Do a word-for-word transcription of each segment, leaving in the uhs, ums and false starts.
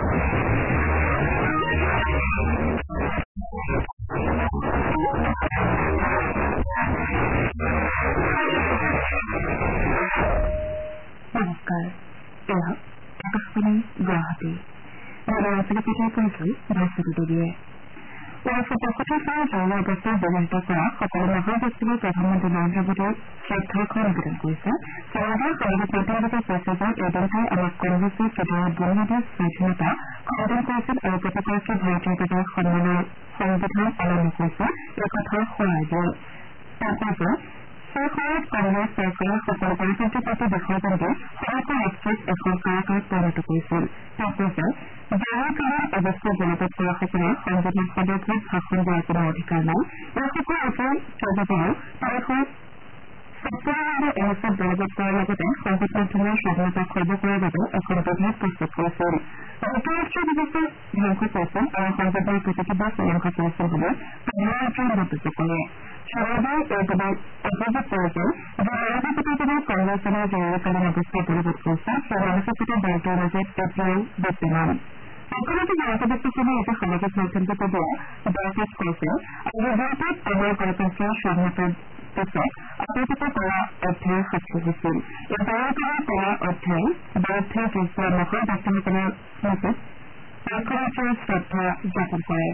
নমস্কাৰ এয়া আকাশবাণী গুৱাহাটী ৰাজনীতিৰ পৰিচয় ভাস্বতী দেৱীয়ে ঊনৈছশ পঁয়ষষ্ঠি চনৰ জুলাই আগষ্টত ব্যৱহৃত কৰা সকলো মহান ব্যক্তিলৈ প্ৰধানমন্ত্ৰী নৰেন্দ্ৰ মোদীয়ে শ্ৰদ্ধাৰ্ঘ্য নিবেদন কৰিছে। সমাজৰ সামাজিক মাধ্যমতে কৈছে যে এই দিনটোৱে আমাক কংগ্ৰেছে কেতিয়াও বুনিয়াদী স্বাধীনতা খণ্ডন কৰিছিল আৰু প্ৰতিগৰাকী ভাৰতীয় প্ৰজাৰ সন্মানৰ সংবিধান পালন কৰিছে এই কথা সোঁৱৰাই দিয়ে। তেওঁ কৈছে সেই সময়ত কংগ্ৰেছ চৰকাৰে সকলো গণতান্ত্ৰিক পাৰ্টি বিষয়জন দি সমগ্ৰ ৰাষ্ট্ৰক এখন কাৰাগাৰত পৰিণত কৰিছিল। তেওঁ কৈছে জাতীয় কালৰ অৱস্থা জনতাত কৰাসকলে সংবিধান সন্দৰ্ভত ভাষণ দিয়াৰ কোনো অধিকাৰ নাই। এইসকল আছিল কেইবাবাৰো তাৰিখত ছাত্ৰসকলে অনুচ্ছেদ বলবৎ কৰাৰ লগতে সংবাদ মাধ্যমৰ স্বাধীনতা খৰ্ব কৰাৰ বাবে এখন বিধেয়ক প্ৰস্তুত কৰিছিল। যুক্তৰাষ্ট্ৰীয় ব্যৱস্থা ধ্বংস কৰিছিল আৰু সংবিধানৰ প্ৰতিবাদ ধ্বংস কৰিছিল বুলি প্ৰধানমন্ত্ৰীয়ে মন্তব্য কৰে। সমাজৰ এইবাৰ অভিযোগ কৰে যে মানসিকতাজনক কংগ্ৰেছ দলৰ জৰুৰীকালীন অৱস্থা বলবৎ কৰিছে সেই মানসিকতা দলটোৰ মাজত এতিয়াও বিদ্যমান। মুখ্যমন্ত্ৰী মমতা বেনাৰ্জীয়ে আজি সামাজিক মাধ্যমটোতে দিয়া বাৰ্তাত কৈছে আজি ভাৰতত আমাৰ গণতন্ত্ৰৰ স্বাধীনতাৰ পিছত আতংকিত কৰা অধ্যায় সাক্ষী হৈছিল। এই বাৰটাৰ কৰা অধ্যায় বিৰুদ্ধে যুঁজ দিয়া মহান ব্যক্তিসকলৰ স্মৃতিত মুখ্যমন্ত্ৰীয়ে শ্ৰদ্ধা জ্ঞাপন কৰে।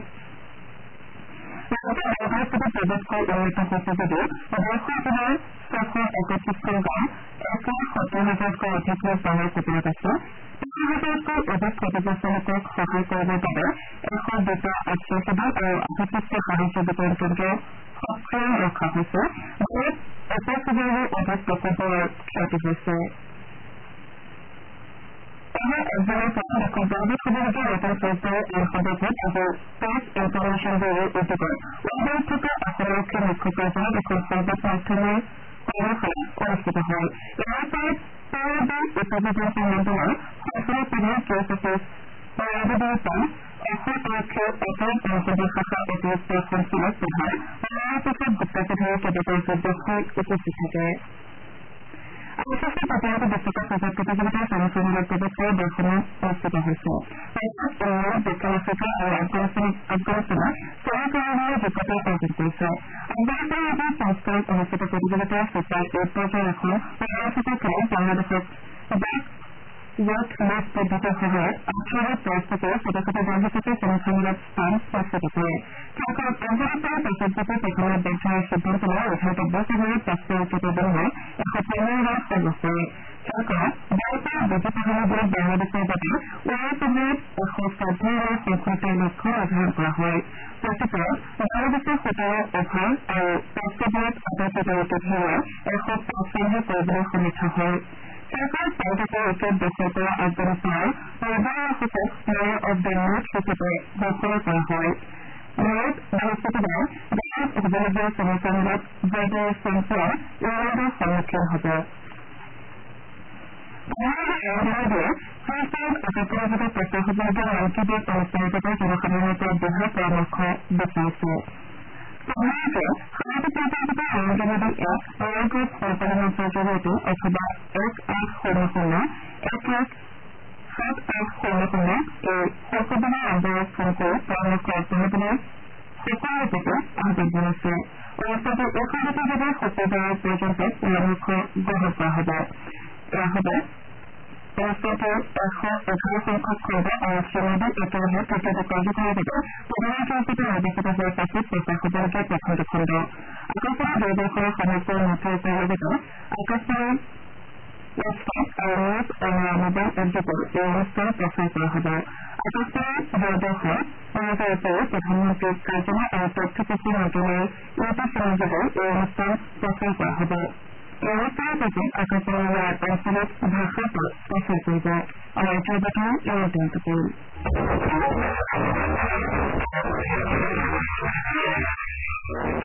ভাৰতত প্ৰৱেশকৈ উন্নত হৈছে যদিও দেশৰ তোমাৰ ছশ একত্ৰিশখন গাঁও এক লাখ সত্তৰ হাজাৰতকৈ অধিক লোক বানৰ কবলত আছে। তিনি হাজাৰতকৈ অধিক ক্ষতিগ্ৰস্ত লোকক সহায় কৰিবৰ বাবে এশ দুটা আশ্ৰয় শিবিৰ আৰু আধিপত্য সাহায্য বিতৰণ কেন্দ্ৰ সক্ৰিয় ৰখা হৈছে। ভাৰত পঞ্চাছ হাজাৰৰো অধিক প্ৰকল্পৰ ক্ষতি হৈছে। আমাৰ একজনৰ প্ৰথম এখন বৰগীত হ'বলগীয়া নতুন চৰকাৰৰ এই সন্দৰ্ভত আজি প্ৰেছ ইনফৰমেশ্যন ব্যুৰোৰ উদ্যোগত উদ্যোগত থকা অসমাৰক্ষীৰ মুখ্য পৰ্যায়ত এখন সংবাদ মাধ্যমৰ কৰ্মশালা অনুষ্ঠিত হয়। ইয়াৰ ফলত পৌৰবাদ উপবিভাগীয় মণ্ডলৰ সঞ্চালক প্ৰধান কেছ অফিচ পৰাজীৱৰ পৰা অসম আৰক্ষীৰ অপৰাধ সংসদীয় শাখাৰ অতিৰিক্ত সঞ্চালক প্ৰধান মনোহৰ প্ৰসাদ গুপ্তাকে ধৰি কেইবাটাও সদস্যই উপস্থিত থাকে। আন্তঃৰাষ্ট্ৰীয় প্ৰতিযোগিতা বিশ্বকাপ ক্ৰিকেট প্ৰতিযোগিতাৰ ছেমিফাইনেলত প্ৰৱেশ কৰি দেশসমূহ অনুষ্ঠিত হৈছে। পাকিস্তান ইংলেণ্ড দক্ষিণ আফ্ৰিকা আৰু আফগানিস্তানক ছেমিফাইনেলৰ যোগ্যতা অৰ্জন কৰিছে। আফগানিস্তানৰ আজি সংস্কাৰত অনুষ্ঠিত প্ৰতিযোগিতাৰ ছুপাৰ এইট পৰ্যায়ৰ এখন পৰামৰ্শকৰ খেলত বাংলাদেশক ৱাট মেচ পদ্ধতিৰ সহায়ত আঠ ৰানত পৰাস্ত কৰি শতশত ৰান হিচাপে ছেমিফাইনেলত স্থান নিশ্চিত কৰে। খেলখনত আফগানিস্তানৰ পাছত জিকি প্ৰথমে বেট ধৰাৰ সিদ্ধান্ত লয় আৰু ভাৰতে দহ অভাৰত পাঁচটা উইকেটৰ বিনিময়ত এশ পঞ্চান্ন ৰান সংগ্ৰহ কৰে। খেলখনত বল কৰা বিজেপি সামগ্ৰীত বাংলাদেশৰ বাবে উন্নত সময়ত এশ চৈধ্য ৰান শৃংখলাৰ লক্ষ্য নিৰ্ধাৰণ কৰা হয়। প্ৰত্যুত্তৰত বাংলাদেশৰ সোতৰ অভাৰ আৰু পাঁচটা বলত আটাইকেইটা উইকেট হেৰুৱাই এশ পাঁচ ৰানহে কৰিবলৈ সমৰ্থ হয়। খেলখনত চাৰিটা উইকেট দেশৰ পৰা আফগানিস্তানৰ পৰ্বায়ৰ সূচক প্লেয়াৰ অব দ্য মেচ হিচাপে ঘোষণা কৰা হয়। ভাৰত বৃহস্পতিবাৰে দেশত হ'বলগীয়া ছেমিফাইনেলত জয়দীয় চেম্পিয়ন ইংলেণ্ডৰ সন্মুখীন হ'ব। প্ৰধানমন্ত্ৰী নৰেন্দ্ৰ মোদীয়ে ফেচবুক আকাশবাণীযোগে প্ৰচাৰ হ'বলগীয়া মন কী বাত অনুষ্ঠানৰ বাবে জনসাধাৰণৰ পৰা দিহা পৰামৰ্শ বিচাৰিছে। প্ৰধানমন্ত্ৰীয়ে সামাজিক মাধ্যমযোগে নৰেন্দ্ৰ মোদী এপ নৰেন্দ্ৰ হেল্পলাইন মঞ্চৰ জৰিয়তে অথবা এক আঠ শূন্য শূন্য এক এক সাত আঠ শূন্য শূন্য এই সংশোধনী নম্বৰত ফোন কৰি পৰামৰ্শ আগবঢ়াবলৈ সকলোৰে প্ৰতি আহ্বান জনাইছে। অনুষ্ঠানটোৰ এই খণ্ডটোৰ বাবে শুক্ৰবাৰৰ পৰ্যন্ত পৰামৰ্শ গ্ৰহণ কৰা হ'ব। এয়া হ'ব অনুষ্ঠানটোৰ এশ এঘাৰ সংখ্যক খণ্ড আৰু শ্ৰীমোদী একেৰাহে তৃতীয়টো কাৰ্যকালৰ বাবে প্ৰধানমন্ত্ৰী হিচাপে নিৰ্বাচিত হোৱাৰ পাছত প্ৰচাৰ হ'বলগীয়া প্ৰথমটো খণ্ড। আকাশবাণী দূৰদৰ্শনৰ সমগ্ৰ নেটৱৰ্কৰ লগতে আকাশবাণীৰ ৱেবছাইট আৰু নিউজ অন মোবাইল এপযোগে এই অনুষ্ঠান প্ৰচাৰ কৰা হ'ব। আকাশবাণী দূৰদৰ্শন নিউজৰ উপৰিও প্ৰধানমন্ত্ৰীৰ কাৰ্যালয় আৰু তথ্য প্ৰযুক্তি মন্ত্ৰালয়ৰ ইউটিউব চেনেলযোগে এই অনুষ্ঠান প্ৰচাৰ কৰা হ'ব। এই অনুষ্ঠানৰ পাছত আকাশবাণীৰ ইয়াৰ আঞ্চলিক ভাষাত প্ৰচাৰ কৰিব। আমাৰ এতিয়া বৰ্তমান এই পৰ্যন্ত